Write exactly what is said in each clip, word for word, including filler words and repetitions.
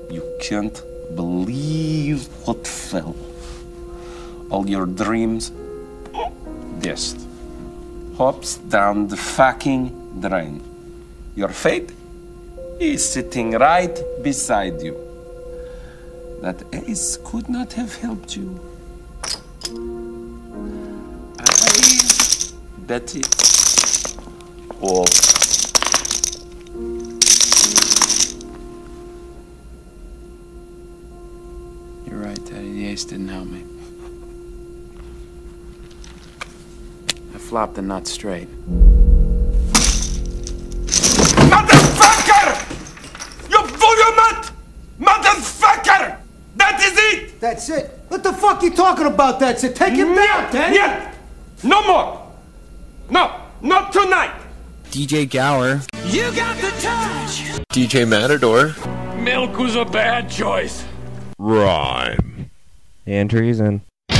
You can't believe what fell. All your dreams, dust. Hops down the fucking drain. Your fate is sitting right beside you. That ace could not have helped you. I bet it all. You're right, Daddy. The ace didn't help me. I flopped the nut straight. Motherfucker! You fool your nut! Motherfucker! That is it! That's it. What the fuck you talking about? That's it. Take him down, Danny. Yeah. No more. No, not tonight. D J Gower. You got the touch. D J Matador. Milk was a bad choice. Rhyme. And treason.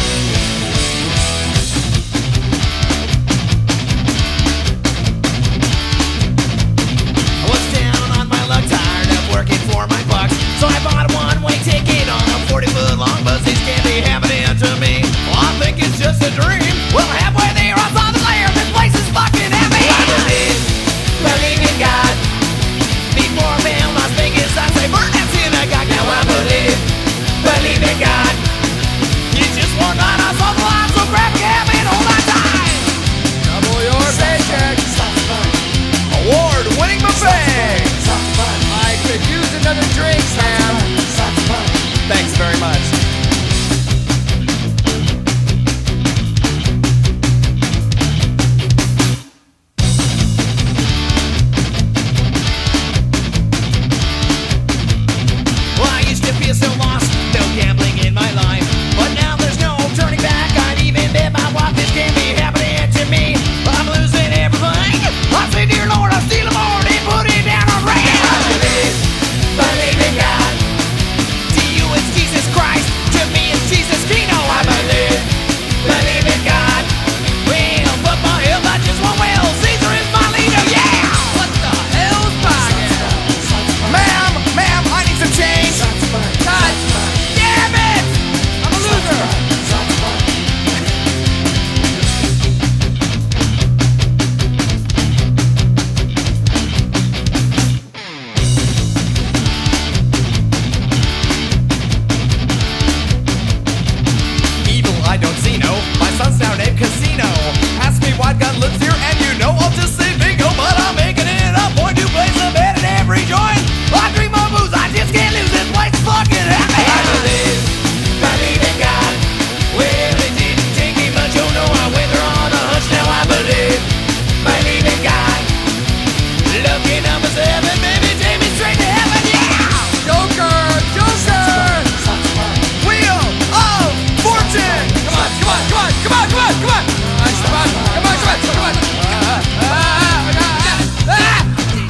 Working for my bucks, so I bought a one-way ticket on a forty-foot long bus. These can't be happening to me. Well, I think it's just a dream. Well, halfway there, I saw the glare. This place is fucking heavy. I believe, believe in God. Before man, Las Vegas, I say burn that synagogue. Now I believe, believe in God. It's just one night I saw the light, so grab your habit, hold on tight. Double your paycheck. Award-winning buffet. Could use another drink, Sam. Thanks very much. Well, I used to feel so lost, no gambling in my life. But now there's no turning back. I'd even bet my wife this can't be happening to me. I'm losing everything. I say, dear Lord, I'll steal them all and put it down on rain. Believe in God. To you it's Jesus Christ. To me it's Jesus Kino. I believe, believe in God. Well, but my hell, I just want well. Caesar is my leader, yeah. What the hell's pocket? Ma'am, ma'am, I need some change. God damn it! I'm a loser. I don't see no. My son's down at casino. Ask me what gun lives here, and you know I'll just say bingo. But I'm making it up. Point to place a bet at every joint. I dream of booze, I just can't lose. This place fucking happy. I believe, believe in God. Well, it didn't take me much. Oh no, I went there on a hunch. Now I believe, believe in God. Lucky number seven, baby, take me straight to heaven. Yeah, Joker, Joker. Wheel of Fortune. Come on, come on, come on, come on, come on, come on, come on, come on, come on, come on. Uh, uh, uh, uh, uh.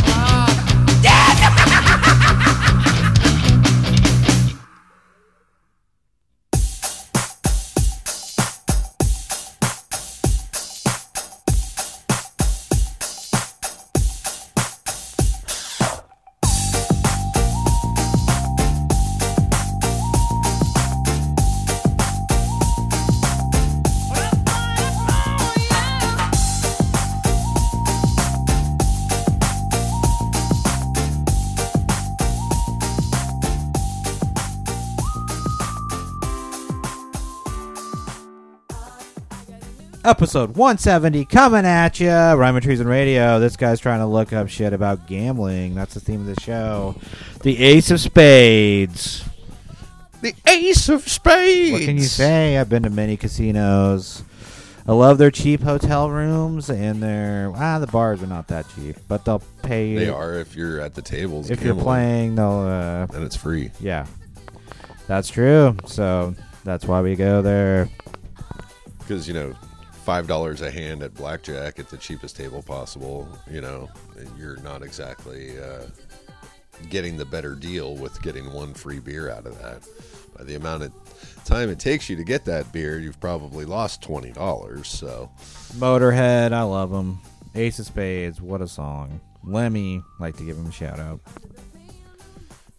Episode one seventy coming at you. Rhyme and Treason Radio. This guy's trying to look up shit about gambling. That's the theme of the show. The Ace of Spades. The Ace of Spades. What can you say? I've been to many casinos. I love their cheap hotel rooms and their ah the bars are not that cheap, but they'll pay you. They are if you're at the tables. If gambling. you're playing, they'll uh, and it's free. Yeah, that's true. So that's why we go there. Because you know. Five dollars a hand at blackjack at the cheapest table possible, you know, and you're not exactly uh, getting the better deal with getting one free beer out of that. By the amount of time it takes you to get that beer, you've probably lost twenty dollars. So, Motorhead, I love them. Ace of Spades, what a song. Lemmy, like to give him a shout out.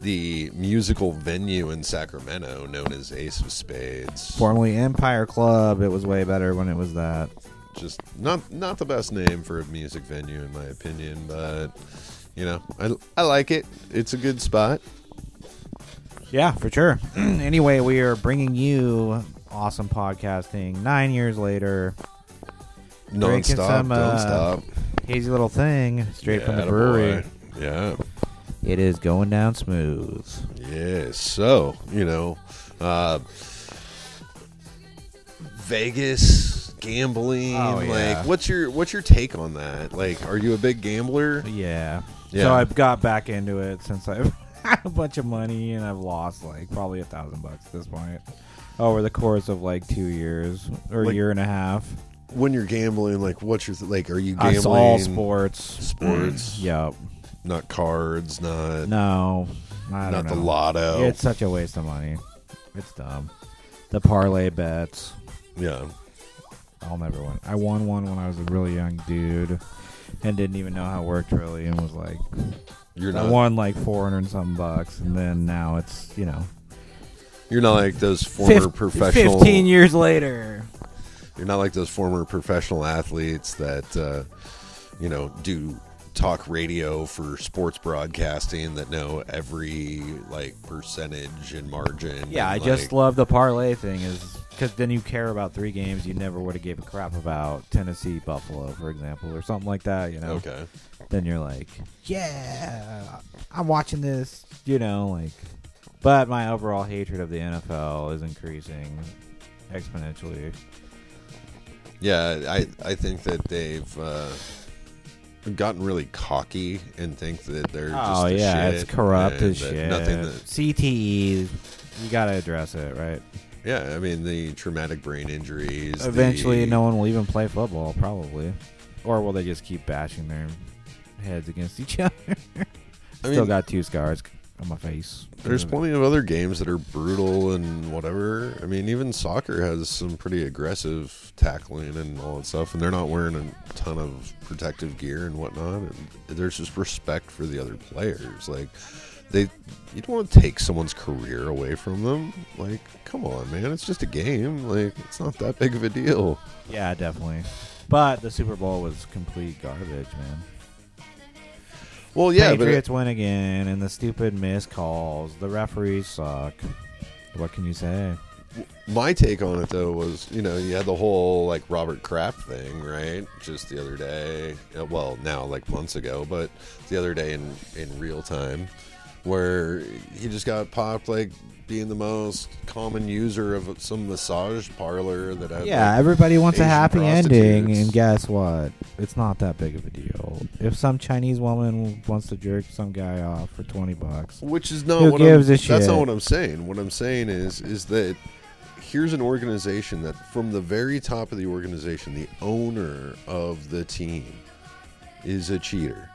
the musical venue in Sacramento known as Ace of Spades. Formerly Empire Club. It was way better when it was that. Just not not the best name for a music venue in my opinion, but you know, I, I like it. It's a good spot. Yeah, for sure. Anyway, we are bringing you awesome podcasting nine years later. Drinking Non-stop, some, don't uh, stop. Hazy little thing straight Yeah, from the attaboy. brewery. Yeah. It is going down smooth. Yeah, so, you know, uh, Vegas gambling, Oh, yeah. like what's your what's your take on that? Like, are you a big gambler? Yeah. Yeah. So I've got back into it since I've had a bunch of money and I've lost like probably a thousand bucks at this point over the course of like two years or a Like- year and a half. When you're gambling, like what's your th- like are you Uh, gambling It's all sports. sports? Yep. Not cards, not No. I don't not the know. lotto. It's such a waste of money. It's dumb. The parlay bets. yeah. I'll never win. I won one when I was a really young dude and didn't even know how it worked really and was like, You're I not won like four hundred and some bucks and then now it's, you know, you're not like those former fif- professional fifteen years later. You're not like those former professional athletes that uh, you know, do talk radio for sports broadcasting that know every like percentage and margin. Yeah, I and, just like, love the parlay thing is because then you care about three games you never would have gave a crap about. Tennessee, Buffalo, for example, or something like that, you know. Okay. Then you're like, yeah, I'm watching this, you know, like. But my overall hatred of the N F L is increasing exponentially. Yeah, I I think that they've uh, gotten really cocky and think that they're just Oh the yeah, shit it's corrupt and as that shit. Nothing that C T E, you gotta address it, right? Yeah, I mean the traumatic brain injuries. Eventually, the, no one will even play football, probably, or will they just keep bashing their heads against each other? I Still mean, got two scars on my face. There's plenty of other games that are brutal and whatever. I mean, even soccer has some pretty aggressive tackling and all that stuff, and they're not wearing a ton of protective gear and whatnot. And there's just respect for the other players. Like, they, you don't want to take someone's career away from them. Like, come on, man, it's just a game. Like, it's not that big of a deal. Yeah, definitely. But the Super Bowl was complete garbage, man. Well, yeah, Patriots win again, and the stupid missed calls. The referees suck. What can you say? but my take on it though was, you know, you had the whole like Robert Kraft thing, right? Just the other day, uh, well, now like months ago, but the other day in in real time, where he just got popped like being the most common user of some massage parlor that had. Yeah, like, everybody wants a Asian happy ending, prostitutes. and guess what? It's not that big of a deal. If some Chinese woman wants to jerk some guy off for twenty bucks, Which is not Who what gives I'm, a That's shit? not what I'm saying. What I'm saying is is that here's an organization that from the very top of the organization, the owner of the team is a cheater.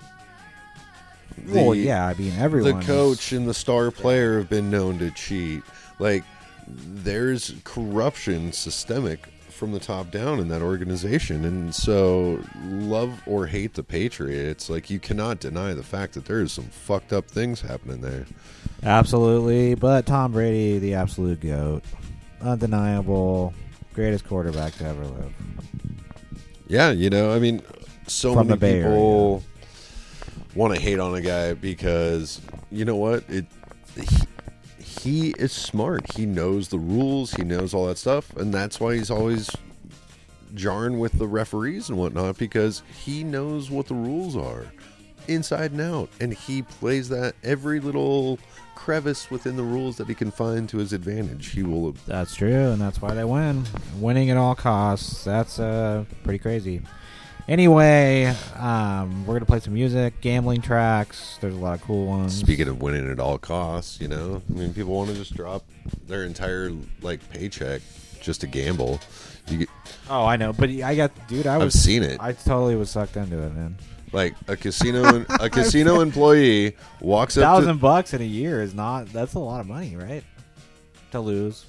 well, The- yeah, I mean everyone. The coach and the star player have been known to cheat. Like, there's corruption systemic from the top down in that organization. And so, love or hate the Patriots, like, you cannot deny the fact that there's some fucked up things happening there. Absolutely, but Tom Brady, the absolute GOAT, undeniable, greatest quarterback to ever live. Yeah, you know, I mean, so From many the Bay people want to hate on a guy because, you know what? It he, he is smart. He knows the rules. He knows all that stuff, and that's why he's always jarring with the referees and whatnot, because he knows what the rules are inside and out, and he plays that every little crevice within the rules that he can find to his advantage. He will. That's true, and that's why they win. Winning at all costs. That's uh, pretty crazy. Anyway, um, we're going to play some music, gambling tracks. There's a lot of cool ones. Speaking of winning at all costs, you know, I mean, people want to just drop their entire like paycheck just to gamble. You get, Oh, I know, but I got, dude, I I've was. seen it. I totally was sucked into it, man. Like a casino, a casino employee walks up Thousand to. bucks in a year is not. That's a lot of money, right? To lose.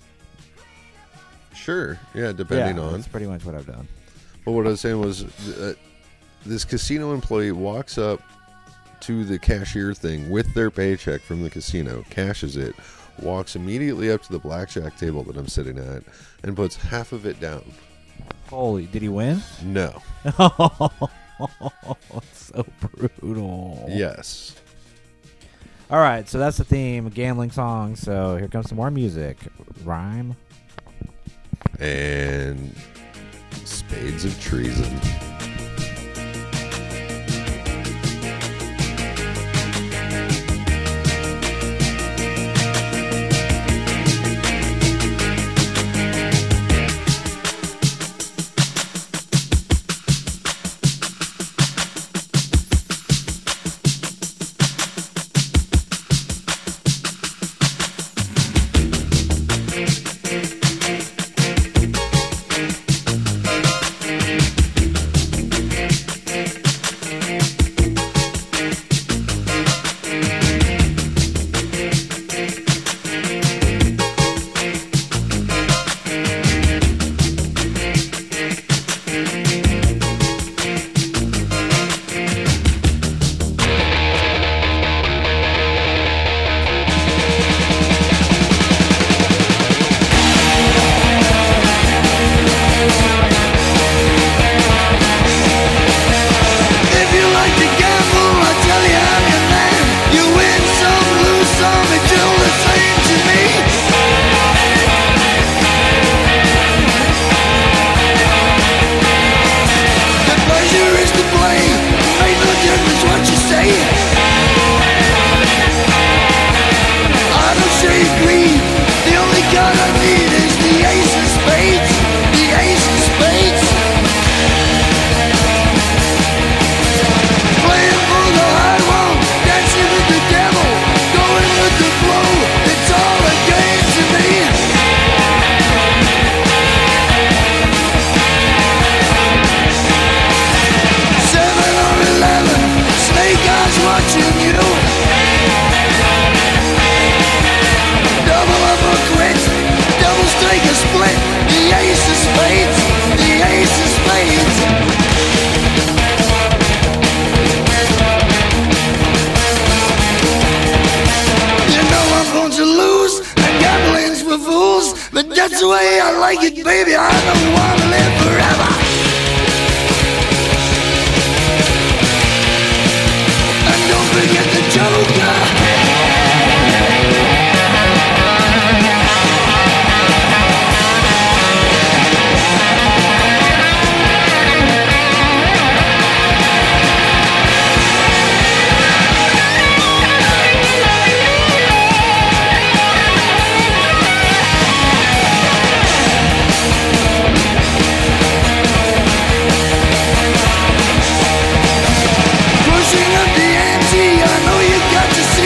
Sure, yeah, depending yeah, on. That's pretty much what I've done. But what I was saying was, uh, this casino employee walks up to the cashier thing with their paycheck from the casino, cashes it, walks immediately up to the blackjack table that I'm sitting at, and puts half of it down. Holy, did he win? No. So brutal. Yes. All right, so that's the theme, gambling song. So here comes some more music. Rhyme. And Spades of Treason. That's the way I like it, baby. I don't want to live forever. And don't forget the Joker. Pushing up the ante, I know you got to see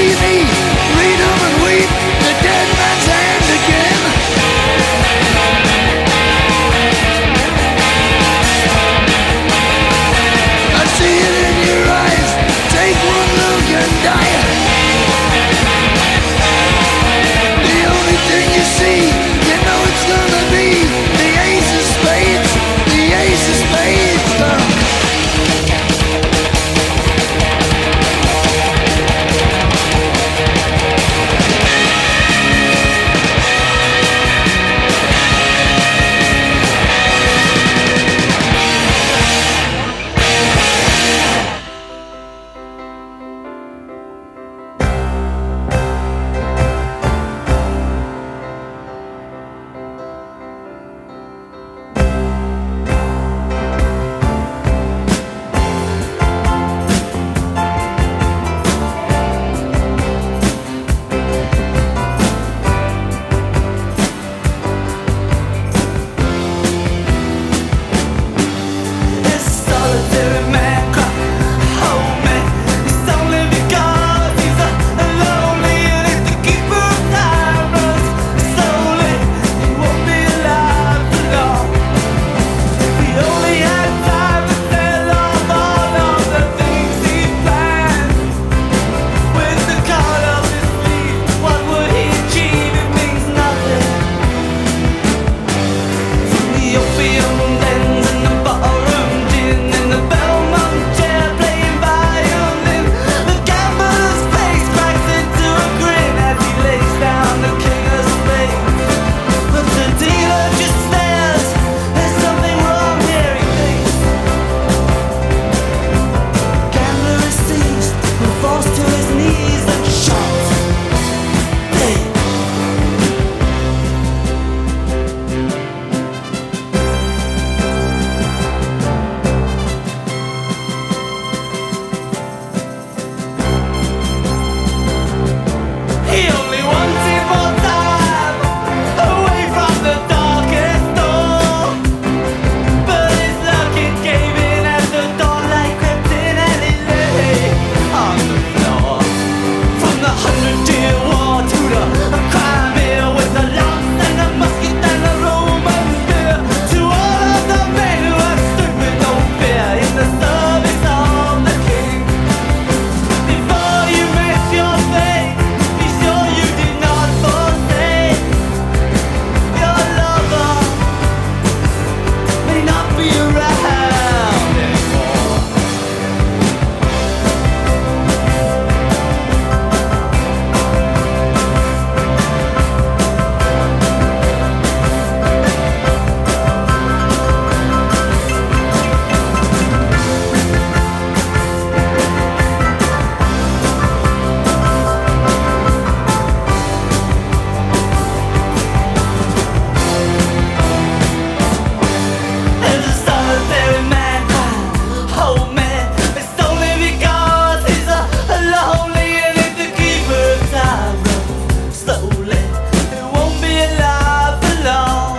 slowly. It won't be alive for long.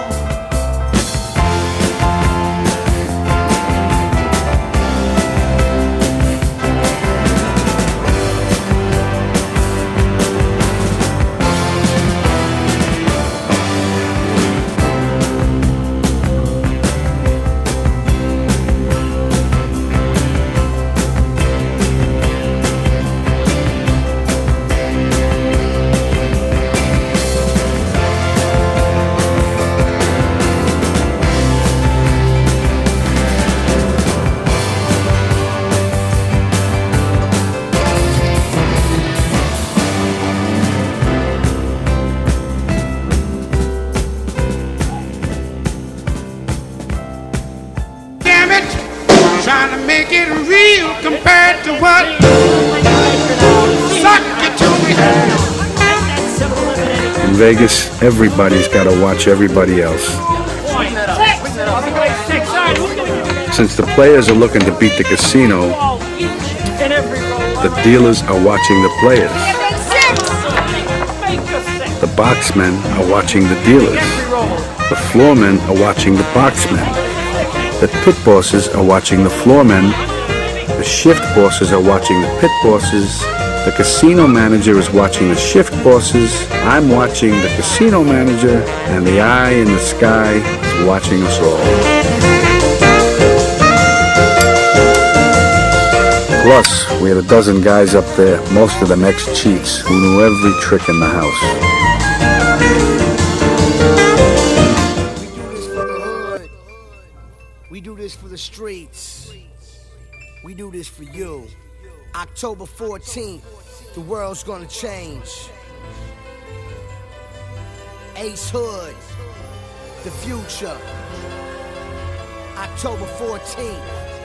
Damn it! Trying to make it real compared to what suck it to me. In Vegas, everybody's got to watch everybody else. Since the players are looking to beat the casino, the dealers are watching the players. The boxmen are watching the dealers. The floormen are watching the boxmen. The pit bosses are watching the floormen. The shift bosses are watching the pit bosses. The casino manager is watching the shift bosses. I'm watching the casino manager, and the eye in the sky is watching us all. Plus, we had a dozen guys up there, most of them ex-cheats, who knew every trick in the house. We do this for the streets. We do this for you. October fourteenth, the world's gonna change. Ace Hood, the future. October fourteenth,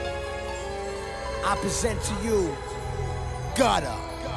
I present to you Gutter.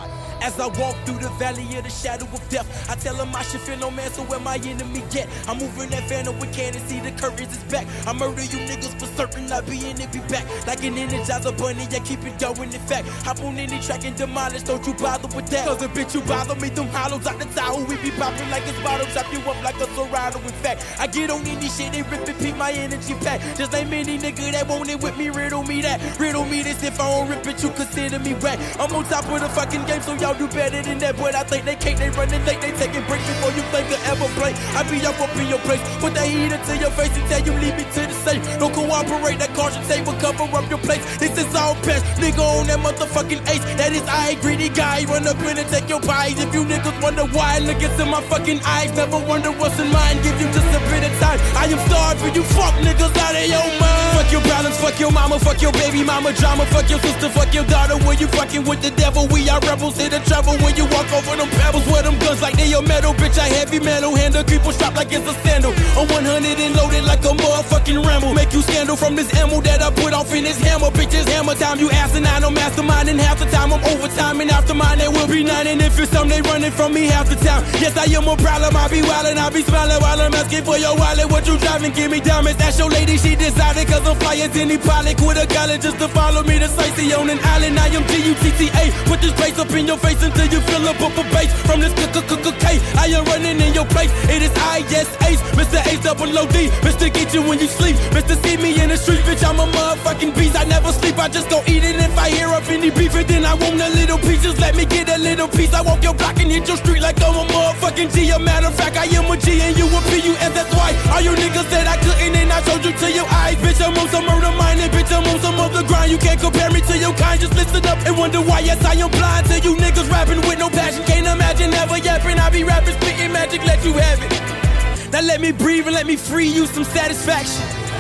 As I walk through the valley of the shadow of death, I tell them I should fear no man, so where my enemy get? I'm moving that van with can and see the courage is back. I murder you niggas for certain, I be in it, be back. Like an energizer bunny, I keep it going in fact. Hop on any track and demolish, don't you bother with that. Cause a bitch you bother me, them hollows out the tower. We be popping like it's bottle, chop you up like a Serrano. In fact, I get on any shit and rip and peep my energy pack. Just ain't many nigga that want it with me, riddle me that. Riddle me this, if I don't rip it, you consider me whack. I'm on top of the fucking game, so y'all do better than that, but I think they can't. They running late, they taking breaks before you think they'll ever play. I be up up in your place, put that heat into your face and tell you leave me to the safe. Don't cooperate, that caution tape will cover up your place. This is all past, nigga on that motherfucking ace. That is I, greedy guy, run up in and take your pies. If you niggas wonder why, look into my fucking eyes. Never wonder what's in mine, give you just a bit of time. I am starved for you fuck niggas out of your mind. Fuck your balance, fuck your mama, fuck your baby mama drama, fuck your sister, fuck your daughter. When you fucking with the devil, we are rebels in the trouble. When you walk over them pebbles, wear them guns like they a metal. Bitch, I heavy metal handle, people strap like it's a sandal. I'm one hundred and loaded like a motherfucking Rambo. Make you scandal from this ammo that I put off in this hammer. Bitches hammer time, you asinine, I'm mastermind. And half the time I'm overtime, and after mine there will be nine. And if it's some, they running from me half the time. Yes, I am a problem, I be wildin', I be smiling while I'm asking for your wallet. What you driving, give me diamonds, that's your lady, she decided. Cause I'm flying any pilot, quit a college just to follow me to sightsee on an island. I am G U T T A, put this place up in your face until you feel up up a base. From this K, I am running in your place. It is I, yes, Ace, Mister Ace double O D, Mister Get you when you sleep, Mister See me in the street, bitch, I'm a motherfucking beast. I never sleep, I just go eat it. If I hear up any beef, and then I want a little piece, just let me get a little piece. I walk your block and hit your street like I'm a motherfucking G. A matter of fact, I am a G and you a P U S, that's why all you niggas said I couldn't, and I showed you to your eyes. Bitch, I'm on some murder minded, bitch, I'm on some other grind. You can't compare me to your kind, just listen up and wonder why. Yes, I am blind to you niggas rapping with no passion. Can't imagine ever yapping, I be rapping, spitting magic, let you have it. Now let me breathe and let me free you some satisfaction.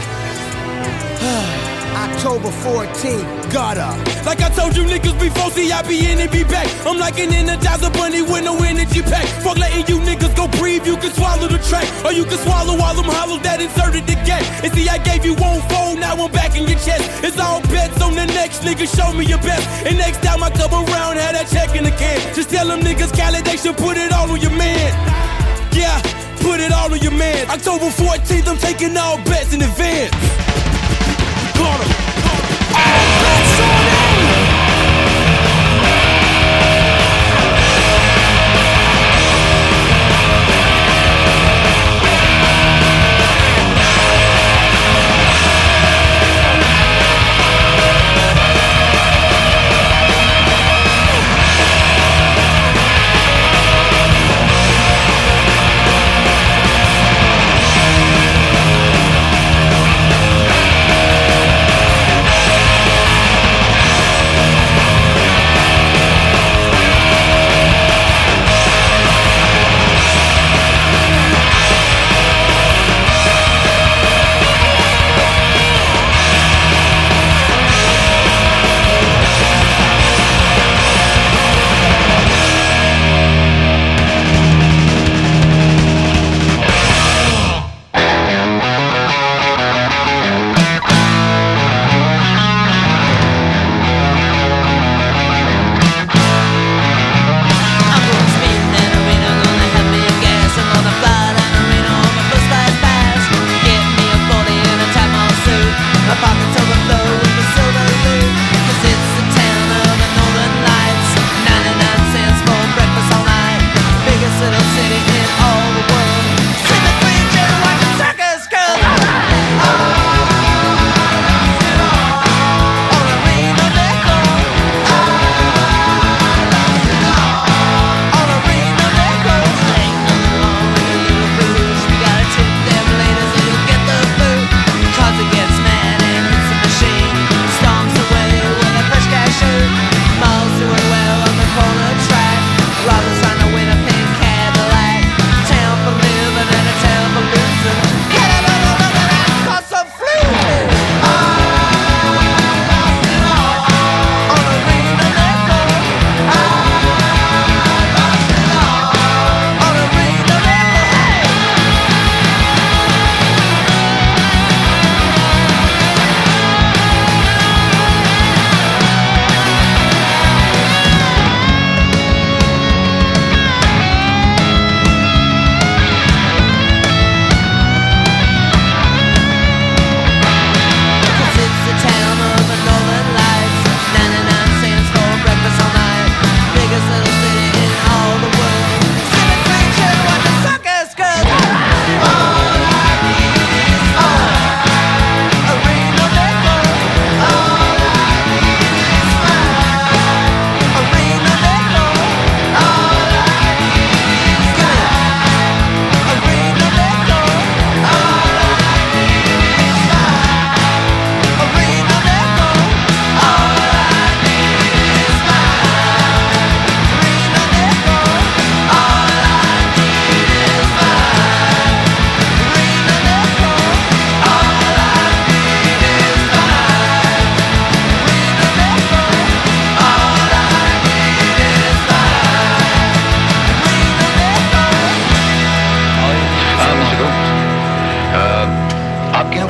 October fourteenth, Gutter. Like I told you niggas before, see I be in and be back. I'm like an energizer bunny with no energy pack. Fuck letting you niggas go breathe, you can swallow the track, or you can swallow all them hollows that inserted the gap. And see I gave you one fold, now I'm back in your chest. It's all bets on the next nigga, show me your best. And next time I come around, have that check in the can. Just tell them niggas Khaled, they should put it all on your man. Yeah, put it all on your man. October fourteenth, I'm taking all bets in advance. Got him. Let's on in.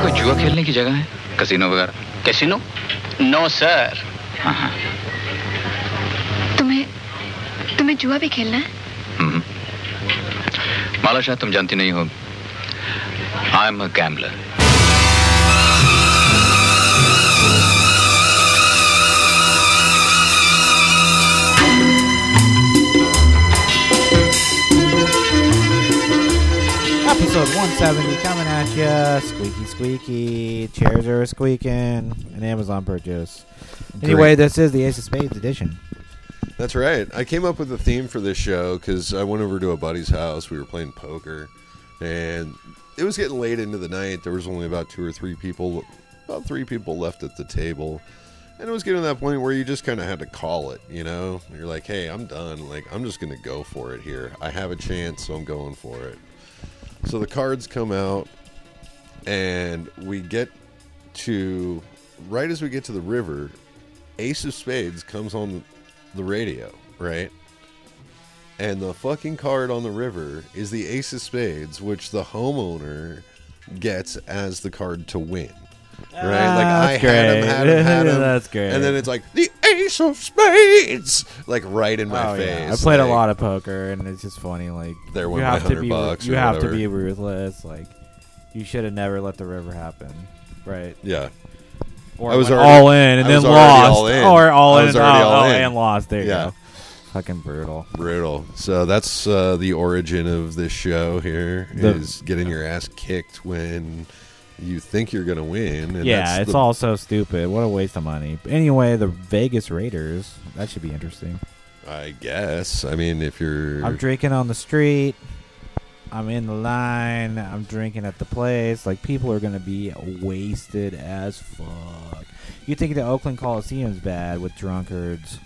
कोई जुआ खेलने की जगह है? Casino वगैरह? Casino? No sir. हाँ हाँ. तुम्हें तुम्हें जुआ भी खेलना है? हम्म. माला शाह तुम जानती नहीं हो. I am a gambler. Episode one seventy coming at ya. Squeaky, squeaky. Chairs are squeaking. An Amazon purchase. Anyway, this is the Ace of Spades edition. That's right. I came up with a theme for this show because I went over to a buddy's house. We were playing poker, and it was getting late into the night. There was only about two or three people, about three people left at the table. And it was getting to that point where you just kind of had to call it, you know? You're like, hey, I'm done. Like, I'm just going to go for it here. I have a chance, so I'm going for it. So the cards come out, and we get to, right as we get to the river, Ace of Spades comes on the radio, right? And the fucking card on the river is the Ace of Spades, which the homeowner gets as the card to win. Right? Ah, like, I that's had him, great. had him, had him. That's great. And then it's like, the Ace of Spades! Like, right in my oh, face. Yeah. I played like, a lot of poker, and it's just funny. Like, there you went have my to be, bucks you or have whatever. to be ruthless. Like, you should have never let the river happen, right? Yeah. Or I was went already, all in and I then was already lost, all in. or all I in was and, already oh, all oh, in. and lost. There you Yeah. go. Fucking brutal. Brutal. So that's uh, the origin of this show here, The- is getting your ass kicked when you think you're going to win. And Yeah, that's it's the, all so stupid. What a waste of money. Anyway, the Vegas Raiders. That should be interesting. I guess. I mean, if you're... I'm drinking on the street. I'm in the line. I'm drinking at the place. Like, people are going to be wasted as fuck. You think the Oakland Coliseum's bad with drunkards?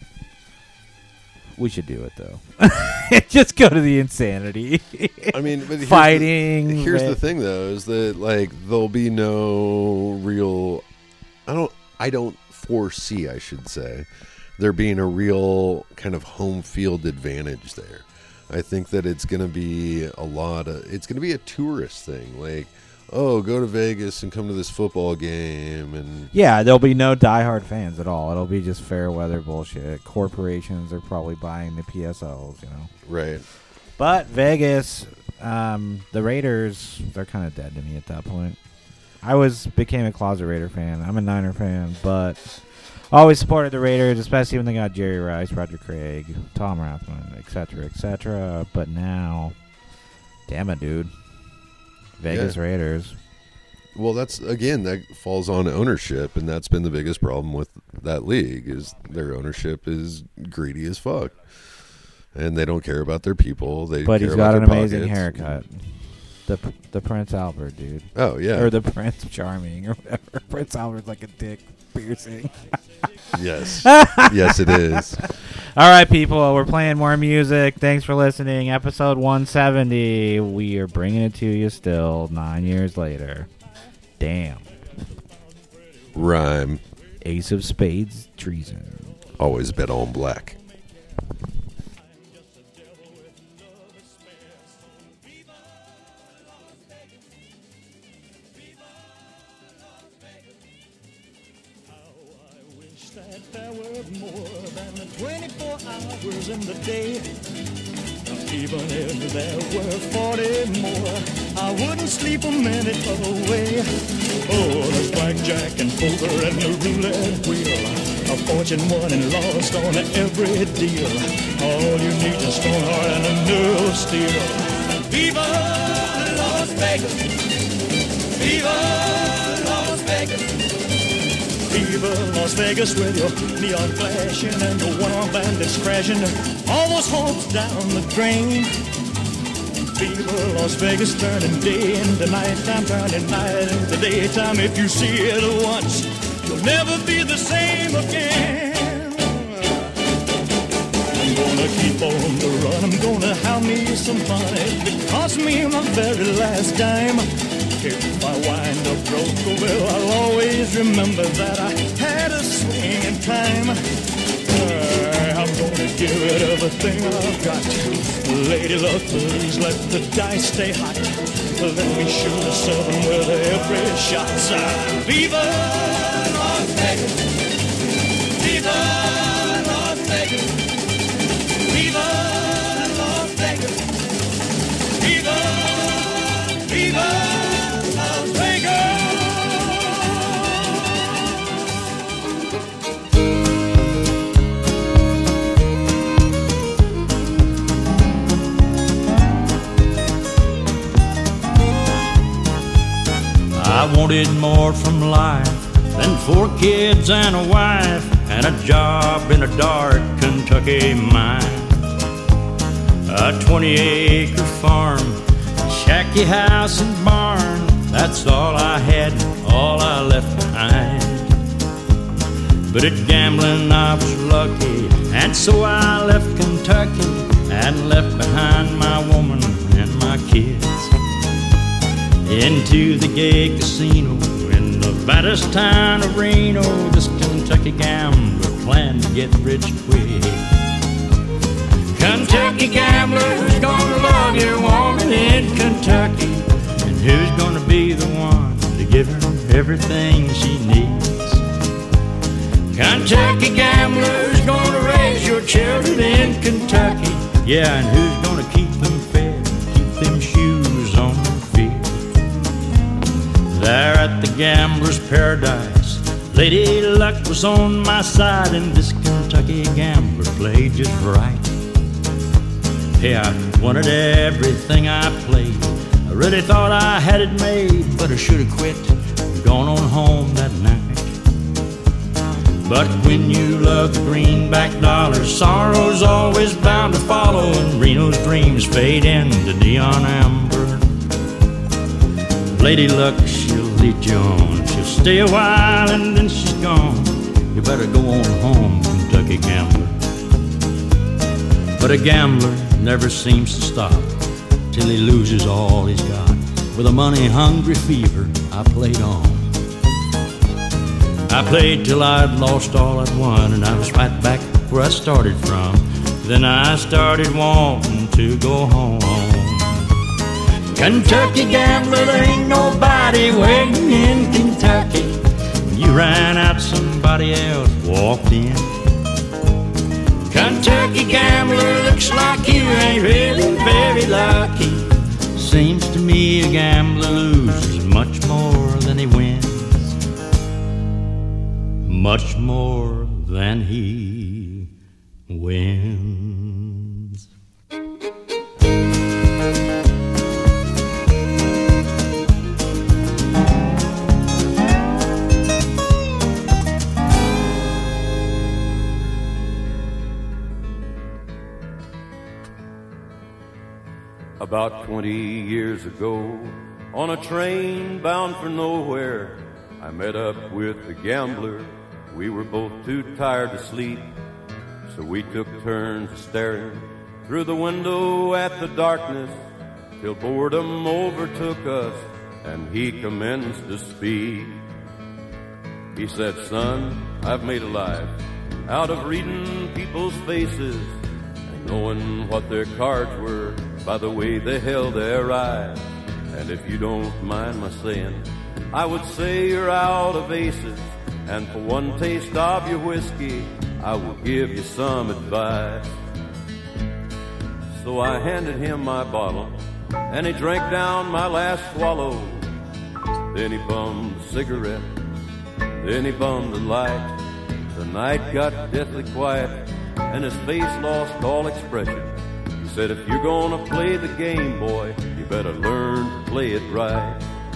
We should do it, though. Just go to the insanity. I mean, but here's fighting. The, here's the with- thing, though, is that, like, there'll be no real... I don't... I don't foresee, I should say, there being a real kind of home field advantage there. I think that it's going to be a lot of... It's going to be a tourist thing. Like, oh, go to Vegas and come to this football game. And Yeah, there'll be no diehard fans at all. It'll be just fair weather bullshit. Corporations are probably buying the P S Ls, you know. Right. But Vegas, um, the Raiders, they're kind of dead to me at that point. I was became a closet Raider fan. I'm a Niner fan, but always supported the Raiders, especially when they got Jerry Rice, Roger Craig, Tom Rathman, et cetera, et cetera. But now, damn it, dude. Vegas Yeah. Raiders. Well, that's, again, that falls on ownership, and that's been the biggest problem with that league, is their ownership is greedy as fuck. And they don't care about their people. They But care he's got about an their amazing pockets. haircut. The the Prince Albert, dude. Oh, yeah. Or the Prince Charming, or whatever. Prince Albert's like a dick piercing. Yes. Yes, it is. All right, people. We're playing more music. Thanks for listening. Episode one seventy. We are bringing it to you still nine years later. Damn. Rhyme. Ace of Spades, treason. Always bet on black. There were more than twenty-four hours in the day. Even if there were forty more, I wouldn't sleep a minute away. Oh, there's blackjack and poker and the roulette wheel, a fortune won and lost on every deal. All you need is a strong heart and a nerve of steel. Viva Las Vegas! Viva Las Vegas! Viva Las Vegas with your neon flashing and your one-armed bandits crashing. All those hopes down the drain. Viva Las Vegas turning day into nighttime, turning night into daytime. If you see it once, you'll never be the same again. I'm gonna keep on the run. I'm gonna have me some fun. It cost me my very last dime. If I wind up broke, well, I'll always remember that I had a swing in time. Uh, I'm gonna give it everything I've got. Lady luck, please let the dice stay hot. Let me shoot a seven with every shot sign. Viva Las Vegas! Viva Las Vegas! Viva Las Vegas! Viva, Viva Las Vegas! I wanted more from life than four kids and a wife and a job in a dark Kentucky mine. A twenty-acre farm, shacky house and barn, that's all I had, all I left behind. But at gambling I was lucky, and so I left Kentucky and left behind my woman and my kids. Into the gay casino in Nevada's town of Reno, this Kentucky gambler planned to get rich quick. Kentucky gambler, who's gonna love your woman in Kentucky? And who's gonna be the one to give her everything she needs? Kentucky gambler, who's gonna raise your children in Kentucky? Yeah, and who's gonna keep them fed, keep them shoes on their feet? There at the gambler's paradise, Lady Luck was on my side, and this Kentucky gambler played just right. Hey, I wanted everything I played. I really thought I had it made, but I should have quit and gone on home that night. But when you love the greenback dollar, sorrow's always bound to follow, and Reno's dreams fade into neon amber. Lady Luck, she'll lead you on. She'll stay a while and then she's gone. You better go on home, Kentucky gambler. But a gambler never seems to stop till he loses all he's got. With a money-hungry fever, I played on. I played till I'd lost all I'd won, and I was right back where I started from. Then I started wanting to go home. Kentucky gambler, there ain't nobody waiting in Kentucky. When you ran out, somebody else walked in. Kentucky gambler, looks like you ain't really very lucky. Seems to me a gambler loses much more than he wins. Much more than he wins. About twenty years ago, on a train bound for nowhere, I met up with a gambler. We were both too tired to sleep, so we took turns staring through the window at the darkness, till boredom overtook us and he commenced to speak. He said, "Son, I've made a life out of reading people's faces and knowing what their cards were by the way they held their eyes. And if you don't mind my saying, I would say you're out of aces, and for one taste of your whiskey, I will give you some advice." So I handed him my bottle, and he drank down my last swallow. Then he bummed a cigarette, then he bummed the light. The night got deathly quiet, and his face lost all expression. He said, "If you're gonna play the game, boy, you better learn to play it right.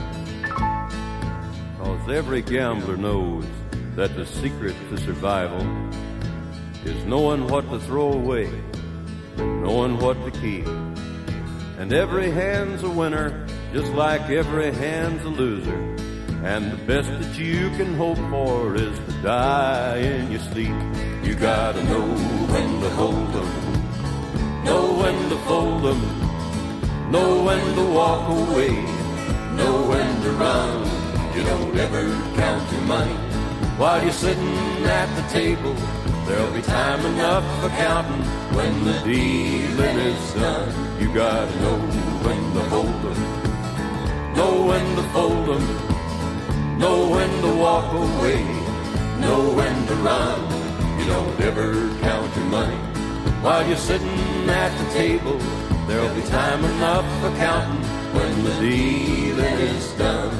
'Cause every gambler knows that the secret to survival is knowing what to throw away, knowing what to keep. And every hand's a winner, just like every hand's a loser. And the best that you can hope for is to die in your sleep. You gotta know when to hold 'em, know when to fold 'em, know when to walk away, know when to run. You don't ever count your money while you're sitting at the table. There'll be time enough for counting when the dealing is done. You gotta know when to hold 'em, to fold 'em, know when to walk away, know when to run. You don't ever count your money while you're sitting at the table. There'll be time enough for counting when the dealing is done.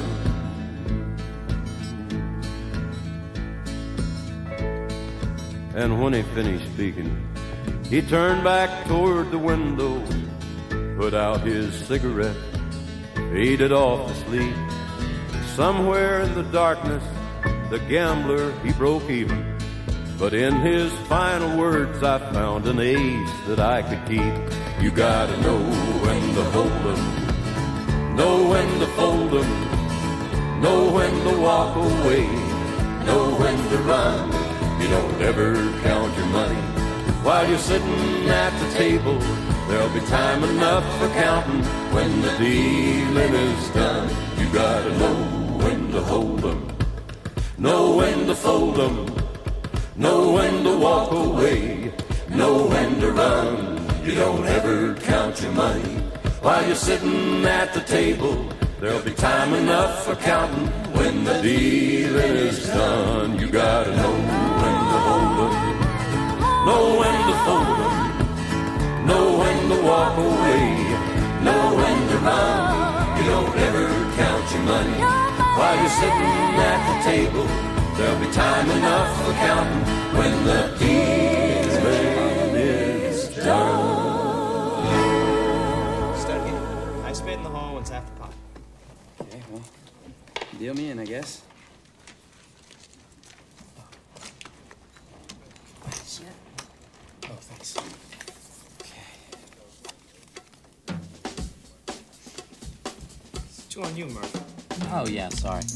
And when he finished speaking, he turned back toward the window, put out his cigarette, faded off to sleep. Somewhere in the darkness, the gambler, he broke even. But in his final words, I found an ace that I could keep. You gotta know when to hold 'em, know when to fold 'em, know when to walk away, know when to run. You don't ever count your money while you're sitting at the table. There'll be time enough for counting when the dealing is done. You gotta know when to hold 'em, know when to fold 'em, know when to walk away, know when to run. You don't ever count your money while you're sitting at the table. There'll be time enough for counting when the dealing is done. You gotta know when to hold 'em, know when to fold 'em, know when to walk away, know when to run. You don't ever count your money while you're sitting at the table. There'll be time enough for counting when the dealing is done. I spit in the hole once after pot. Okay, well, deal me in, I guess. Sir? Oh, thanks. Okay. It's two on you, Murphy. Oh, yeah, sorry.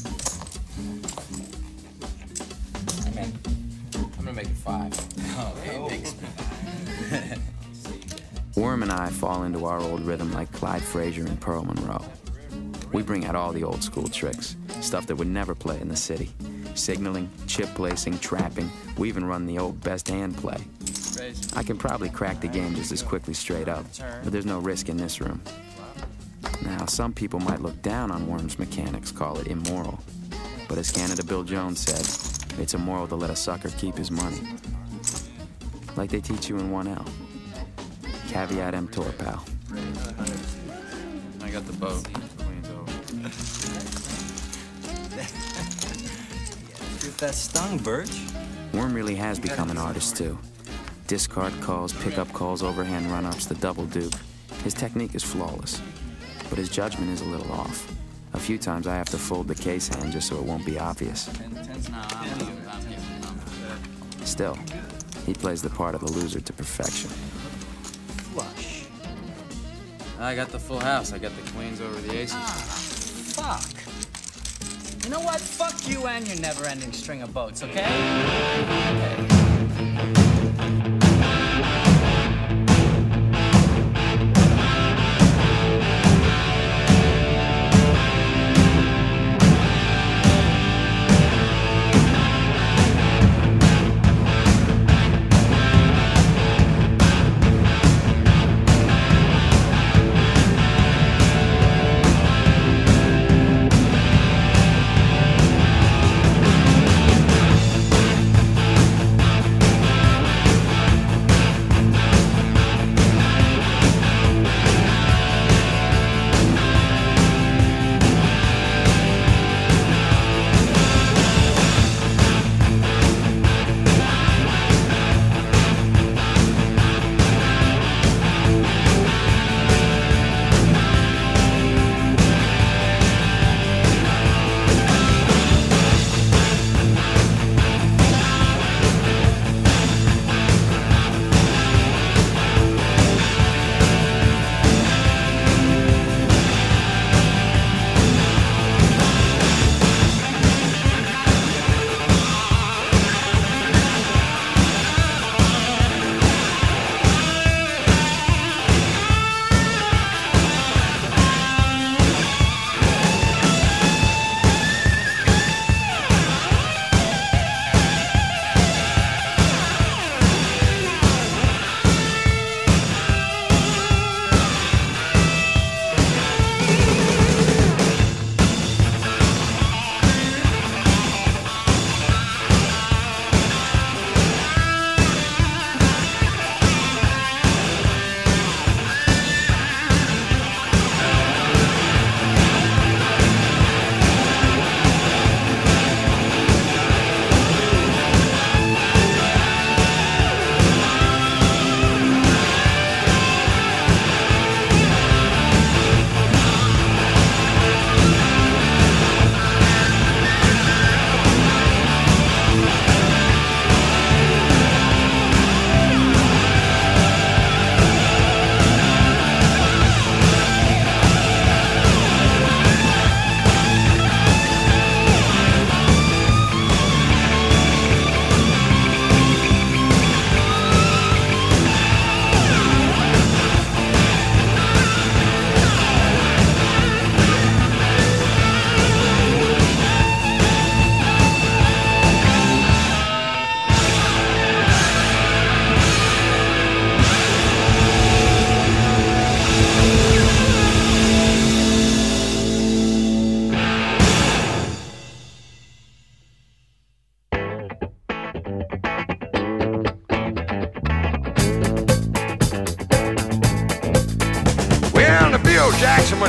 Hey, man. I'm gonna make it five. Oh, hey, thanks, man. Worm and I fall into our old rhythm like Clyde Frazier and Pearl Monroe. We bring out all the old school tricks, stuff that would never play in the city. Signaling, chip placing, trapping, we even run the old best hand play. I can probably crack the game just as quickly straight up, but there's no risk in this room. Now, some people might look down on Worm's mechanics, call it immoral. But as Canada Bill Jones said, it's immoral to let a sucker keep his money. Like they teach you in one L. Caveat emptor, pal. I got the boat. If that stung, Birch. Worm really has become an artist, too. Discard calls, pickup calls, overhand run-ups, the double dupe. His technique is flawless, but his judgment is a little off. A few times I have to fold the case hand just so it won't be obvious. Still, he plays the part of the loser to perfection. Flush. I got the full house. I got the queens over the aces. Ah, fuck. You know what? Fuck you and your never-ending string of boats, okay? Okay.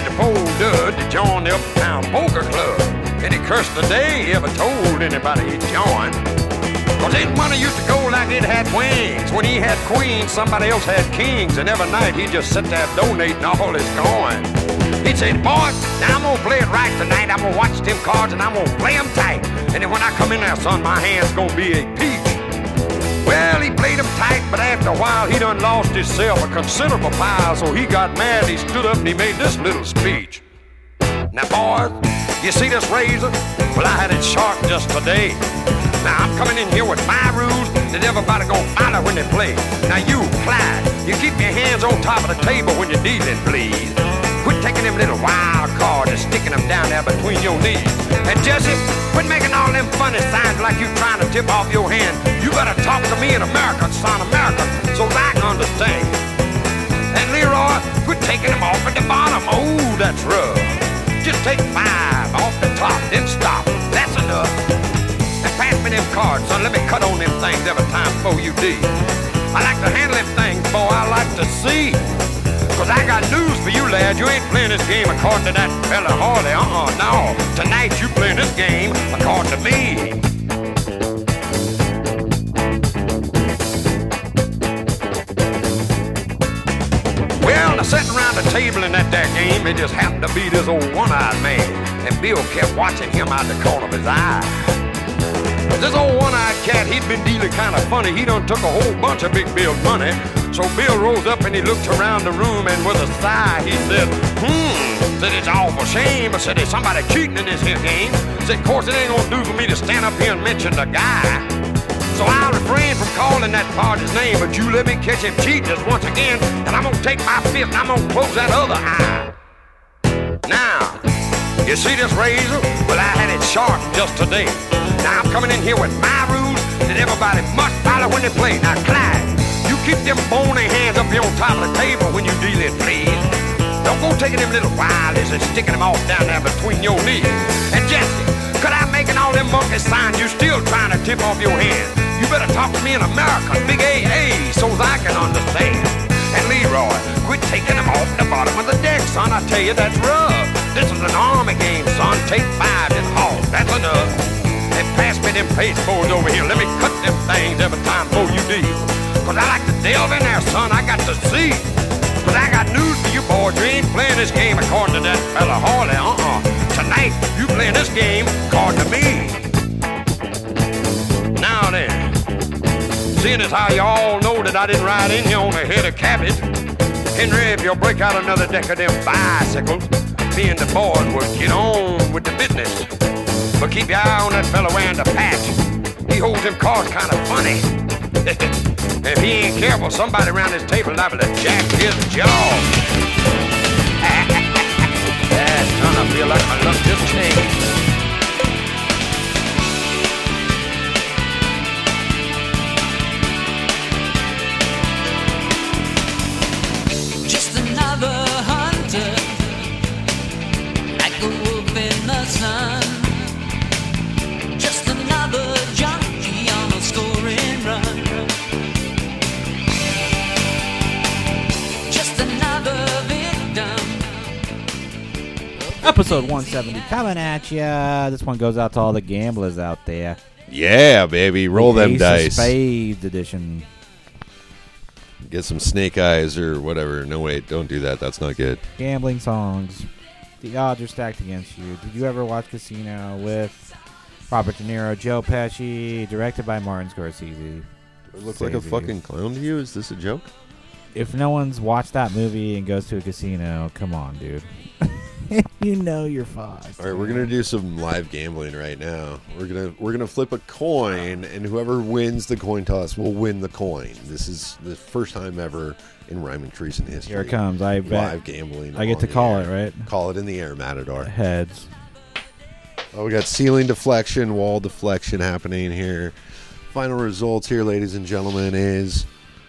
the poor dud to join the Uptown Poker Club. And he cursed the day he ever told anybody he joined. Cause his money used to go like it had wings. When he had queens, somebody else had kings. And every night he'd just sit there donating all his coin. He'd say, boys, now I'm gonna play it right tonight. I'm gonna watch them cards and I'm gonna play them tight. And then when I come in there, son, my hand's gonna be a peach. Well, he played them tight, but after a while he done lost himself a considerable pile. So he got mad, he stood up and he made this little speech. Now, boys, you see this razor? Well, I had it sharp just today. Now, I'm coming in here with my rules that everybody gonna follow when they play. Now, you, Clyde, you keep your hands on top of the table when you're dealing, please. Quit taking them little wild cards and sticking them down there between your knees. And Jesse, quit making all them funny signs like you trying to tip off your hand. You better talk to me in American, son, American, so I can understand. And Leroy, quit taking them off at the bottom. Oh, that's rough. Just take five off the top, then stop. That's enough. And pass me them cards, son. Let me cut on them things every time before you deal. I like to handle them things, boy. I like to see. Cause I got news for you, lad. You ain't playing this game according to that fella Harley. Uh-uh, no. Tonight you playing this game according to me. Well, now sitting around the table in that there game, it just happened to be this old one-eyed man. And Bill kept watching him out the corner of his eye. This old one-eyed cat, he'd been dealing kind of funny. He done took a whole bunch of Big Bill's money. So Bill rose up and he looked around the room and with a sigh he said, hmm, said it's awful shame. I said there's somebody cheating in this here game. Said, of course it ain't gonna do for me to stand up here and mention the guy. So I'll refrain from calling that party's name, but you let me catch him cheating just once again, and I'm gonna take my fist and I'm gonna close that other eye. Now, you see this razor? Well, I had it sharp just today. Now I'm coming in here with my rules that everybody must follow when they play. Now, Clyde, you keep them bony hands up here on top of the table when you deal it, please. Don't go taking them little wildies and sticking them off down there between your knees. And Jesse, could I making all them monkey signs you still trying to tip off your hand? You better talk to me in American, big A A, so I can understand. And Leroy, quit taking them off the bottom of the deck, son. I tell you, that's rough. This is an army game, son. Take five and haul. That's enough. And pass me them pasteboards over here. Let me cut them things every time before you deal. Cause I like to delve in there, son. I got to see. But I got news for you, boys. You ain't playing this game according to that fella Harley. Uh-uh. Tonight, you playing this game according to me. Now then, seeing as how you all know that I didn't ride in here on a head of cabbage, Henry, if you'll break out another deck of them bicycles, me and the boys will get on with the business. But keep your eye on that fella wearing the patch. He holds them cards kind of funny. If he ain't careful, somebody around this table liable to jack his jaw. Yeah, son, I feel like my luck just changed. Just another hunter, like a wolf in the sun. Just another junkie on a scoring run. Just another victim. Episode one seventy coming at ya. This one goes out to all the gamblers out there. Yeah, baby. Roll The them Ace of dice. Spades edition. Get some snake eyes or whatever. No, wait. Don't do that. That's not good. Gambling songs. The odds are stacked against you. Did you ever watch Casino with Robert De Niro, Joe Pesci, directed by Martin Scorsese? It looks like a fucking clown to you? Is this a joke? If no one's watched that movie and goes to a casino, come on, dude. You know you're fucked. All right, we're gonna do some live gambling right now. We're gonna we're gonna flip a coin, and whoever wins the coin toss will win the coin. This is the first time ever in Rhyme and Treason history. Here it comes. I bet. Live gambling. I get on to the call air. it, right? Call it in the air, Matador. Heads. Oh, we got ceiling deflection, wall deflection happening here. Final results here, ladies and gentlemen, is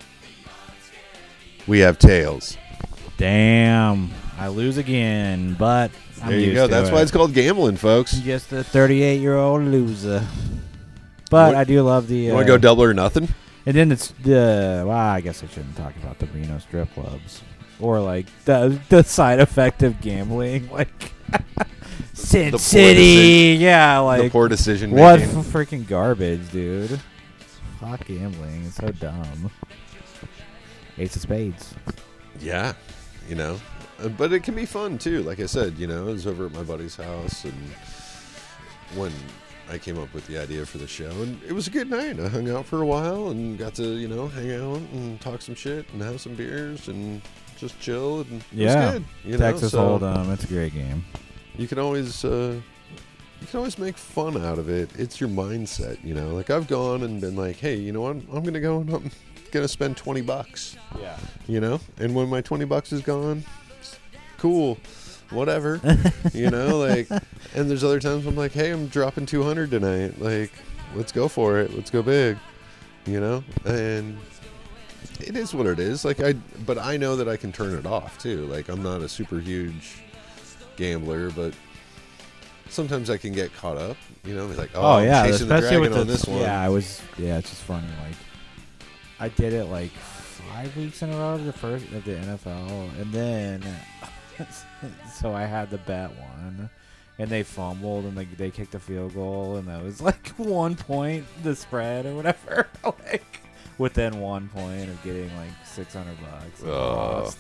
we have tails. Damn. I lose again, but I'm There you used go. to That's it. why it's called gambling, folks. I'm just a thirty-eight-year-old loser. But What- I do love the... You uh, want to go double or nothing? And then it's the... Well, I guess I shouldn't talk about the Reno strip clubs. or like the the side effect of gambling, like Sin The poor City, deci- yeah, the like poor decision What making. f- freaking garbage, dude! Fuck gambling, it's so dumb. Ace of Spades. Yeah, you know, Uh, but it can be fun too. Like I said, you know, I was over at my buddy's house, and when I came up with the idea for the show, and it was a good night. I hung out for a while and got to, you know, hang out and talk some shit and have some beers and just chill. And it Yeah, was good, you Texas know? So Hold'em. It's a great game. You can always, uh, you can always make fun out of it. It's your mindset, you know. Like I've gone and been like, hey, you know what? I'm gonna go and I'm gonna spend twenty bucks. Yeah. You know, and when my twenty bucks is gone, cool, whatever. You know, like, and there's other times I'm like, hey, I'm dropping two hundred tonight. Like, let's go for it. Let's go big. You know, and it is what it is. Like I, but I know that I can turn it off too. Like I'm not a super huge gambler, but sometimes I can get caught up. You know, it's like, oh, Oh I'm yeah, chasing the especially dragon with on the, this one. Yeah, I was. Yeah, it's just funny. Like, I did it like five weeks in a row the first of the N F L, and then so I had the bet one, and they fumbled and like they kicked a field goal, and that was like one point the spread or whatever, like within one point of getting like six hundred bucks. Oh.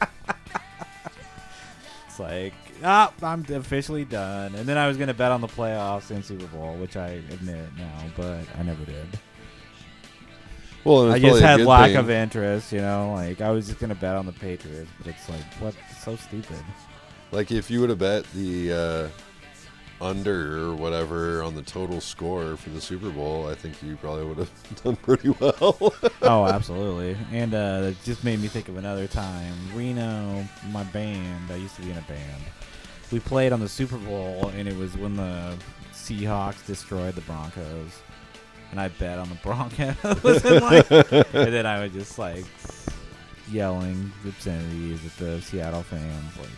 It's like, ah, I'm officially done. And then I was going to bet on the playoffs and Super Bowl, which I admit now, but I never did. Well, and I it's just probably a had good lack thing. of interest, you know. Like, I was just going to bet on the Patriots, but it's like, what? So stupid. Like if you would have bet the uh, under or whatever on the total score for the Super Bowl, I think you probably would have done pretty well. Oh, absolutely. And uh, it just made me think of another time. Reno, my band, I used to be in a band. We played on the Super Bowl, and it was when the Seahawks destroyed the Broncos. And I bet on the Broncos. and, like, and then I was just like yelling obscenities at the Seattle fans, like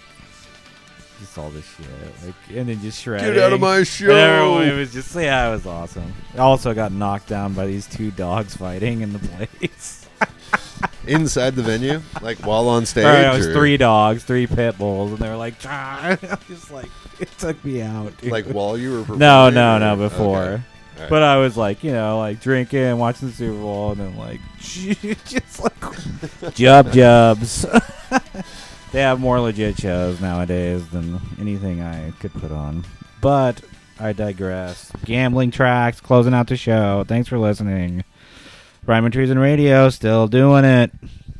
just all this shit, like, and then just shredding. Get out of my show! And everyone, it was just, yeah, it was awesome. I also got knocked down by these two dogs fighting in the place. Inside the venue, like while on stage. All right, it was or- three dogs, three pit bulls, and they were like, ah. I'm just like, it took me out. Dude. Like while you were performing? No, no, no, or- before. okay. All right. But I was like, you know, like drinking, watching the Super Bowl, and then like, just like, jub jubs. They have more legit shows nowadays than anything I could put on. But I digress. Gambling Tracks, closing out the show. Thanks for listening. Rhyme and Treason Radio, still doing it.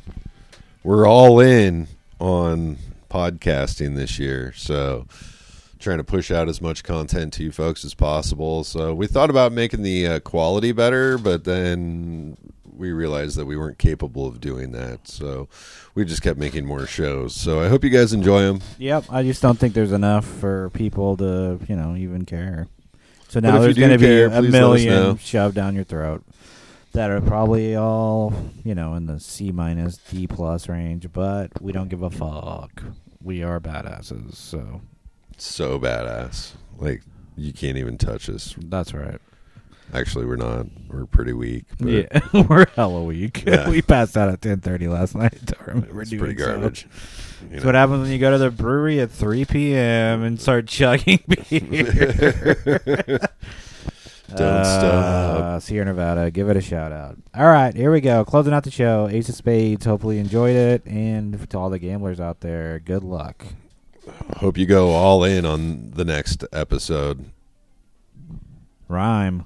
We're all in on podcasting this year, so trying to push out as much content to you folks as possible. So we thought about making the uh, quality better, but then we realized that we weren't capable of doing that. So we just kept making more shows. So I hope you guys enjoy them. Yep, I just don't think there's enough for people to, you know, even care. So But now if there's you do going to be care, a please let us know. million shoved down your throat that are probably all, you know, in the C minus, D plus range, but we don't give a fuck. We are badasses, so. So badass. Like, you can't even touch us. That's right. Actually, we're not. We're pretty weak. But Yeah, we're hella weak. Yeah. We passed out at ten thirty last night. I don't remember It's doing pretty garbage. So. You That's know. what happens when you go to the brewery at three p.m. and start chugging beer. Don't uh, stop. Sierra Nevada, give it a shout out. All right, here we go. Closing out the show. Ace of Spades. Hopefully you enjoyed it. And to all the gamblers out there, good luck. Hope you go all in on the next episode. Rhyme.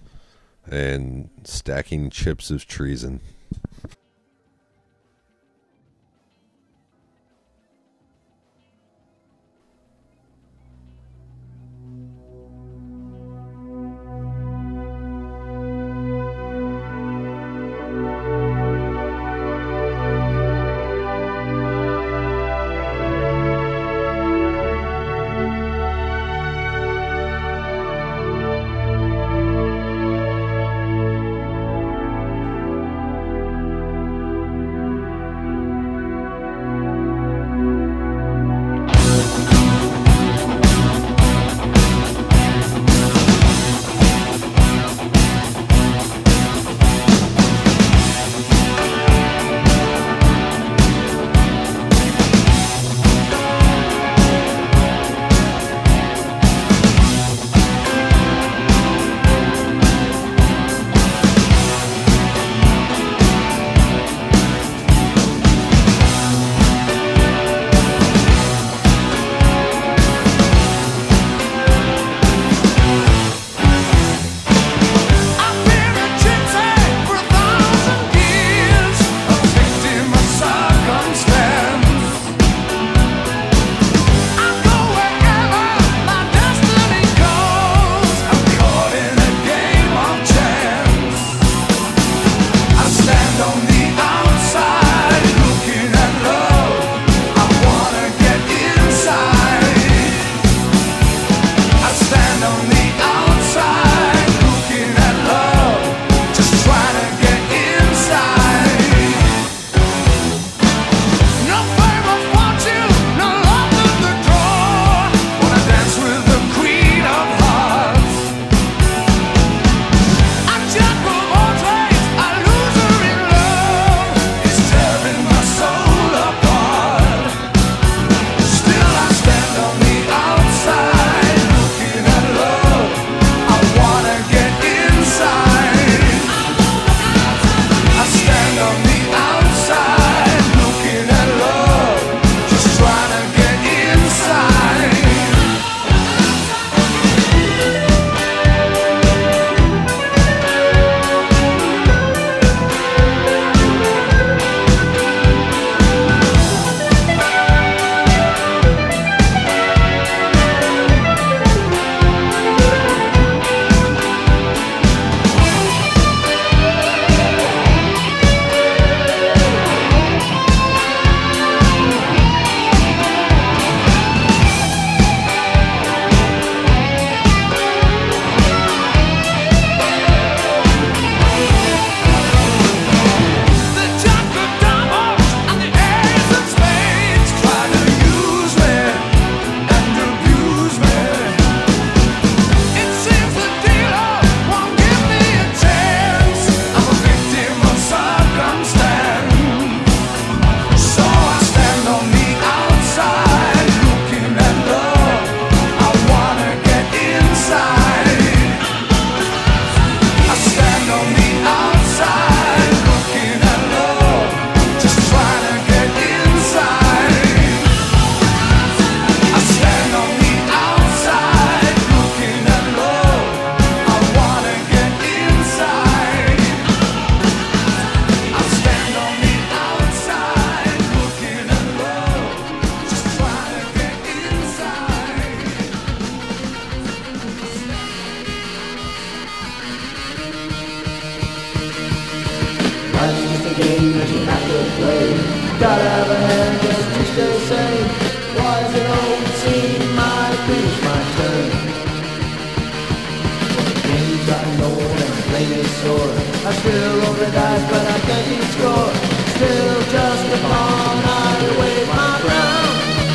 And stacking chips of treason. play. Gotta have a hand just to stay sane. Why is it old seem I finish my turn? For the game's gotten old and the blame is sore. I still roll the dice but I can't keep score. Still just a pawn, I wave my crown.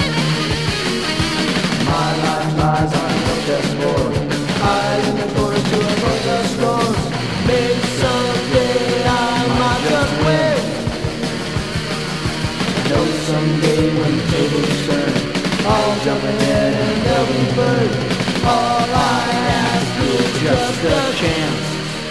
My life lies on the chessboard. Eyes in the corners to avoid the scores. Maybe someday I might just win. I know someday when the tables turn, I'll jump ahead and they'll be burned. All I ask is just a chance.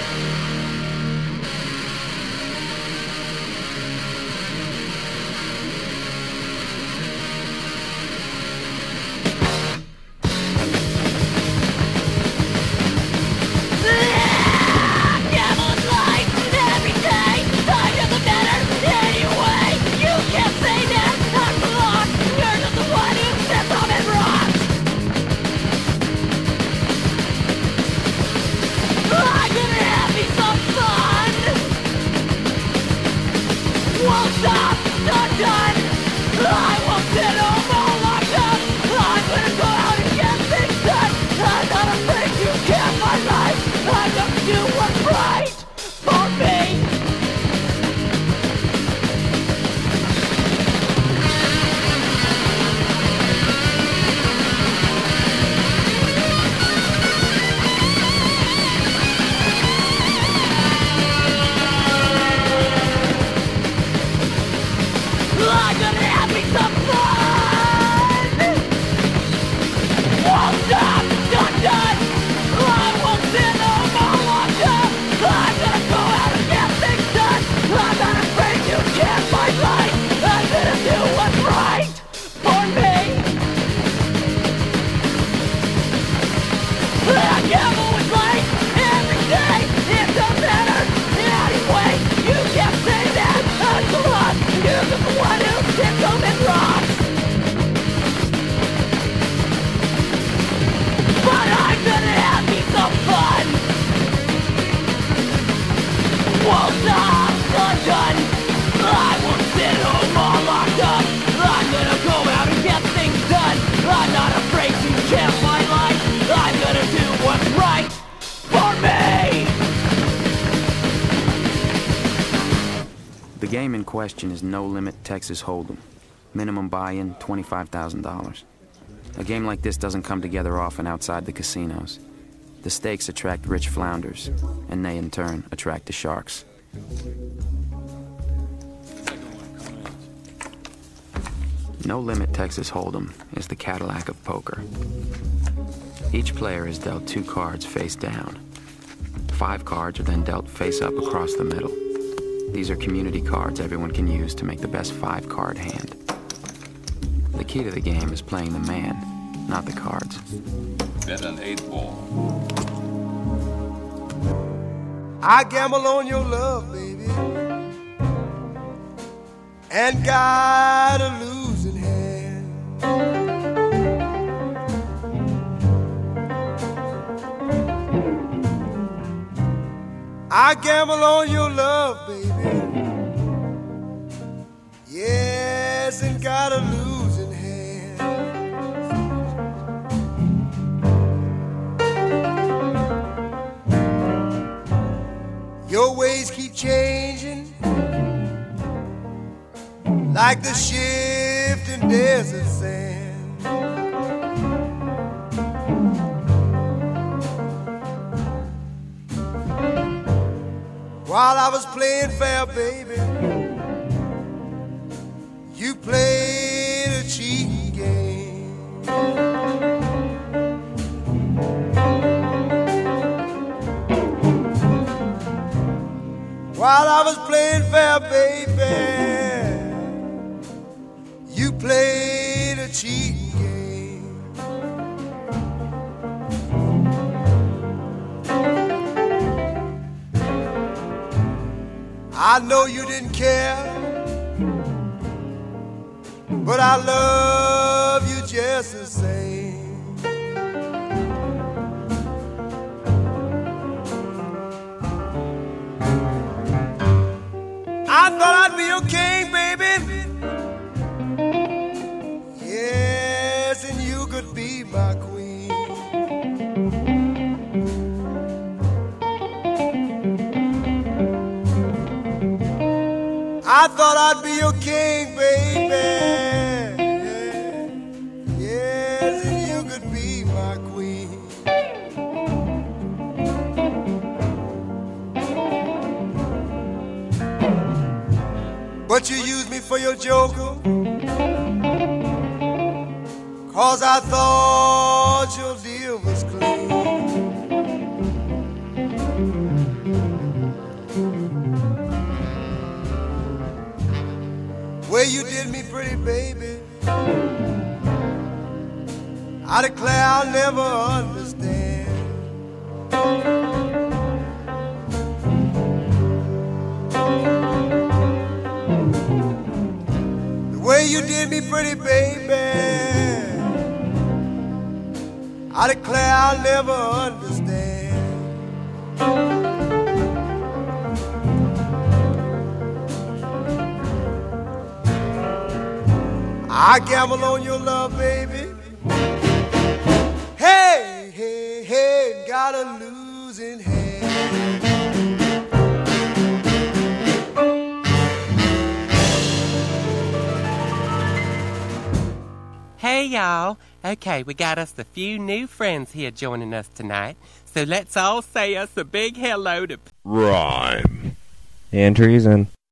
The game in question is No Limit Texas Hold'em. Minimum buy-in, twenty-five thousand dollars. A game like this doesn't come together often outside the casinos. The stakes attract rich flounders, and they in turn attract the sharks. No Limit Texas Hold'em is the Cadillac of poker. Each player is dealt two cards face down. Five cards are then dealt face up across the middle. These are community cards everyone can use to make the best five-card hand. The key to the game is playing the man, not the cards. Bet an eight ball. I gamble on your love, baby, and got a losing hand. I gamble on your love, baby, yes, and got a losing hand. Your ways keep changing like the shifting desert sand. While I was playing fair, baby, you played a cheating game. While I was playing fair, baby, you played a cheating game. I know you didn't care, but I love you just the same. I thought I'd be your king, baby. I thought I'd be your king, baby. Yes, and you could be my queen. But you used me for your joker, 'cause I thought your deal was clean. Well, you did me pretty, baby. I declare I'll never understand. The way you did me pretty, baby, I declare I'll never understand. I gamble on your love, baby. Hey, hey, hey, got a losing hand. Hey, y'all. Okay, we got us a few new friends here joining us tonight. So let's all say us a big hello to Rhyme and Treason.